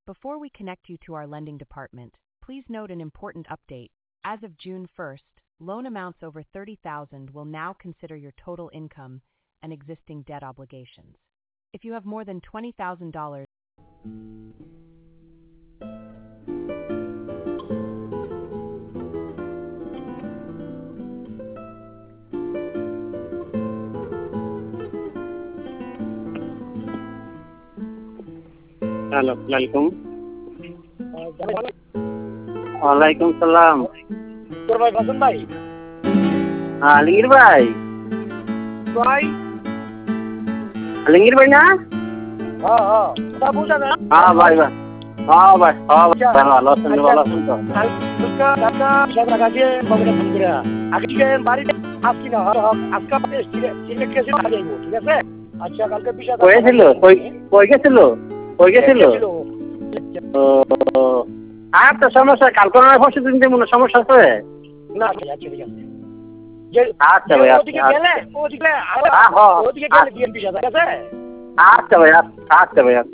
Before we connect you to our lending department, please note an important update. As of June 1st, loan amounts over $30,000 will now consider your total income and existing debt obligations. If you have more than $20,000, hello वालेकुम वालेकुम सलाम ভাই বাসন ভাই আলমগীর ভাই ভাই আলমগীর ভাই না হ্যাঁ কথা বুঝা না হ্যাঁ ভাই ভালো আছেন তো কাকা সব আগে বাবুরা ফোন করে আগে থেকে বাড়িতে আসছি না আজকে সিলেট কেসে যাইব ঠিক আছে আচ্ছা কালকে বিষয় কই গেছিল ও আর তো সমস্যা কালকে না পরশু দিন যে মনে সমস্যা আছে না আচ্ছা ঠিক আছে আচ্ছা ভাই ওদিকে গেলে বিএনপি সাথে আছে আচ্ছা ভাই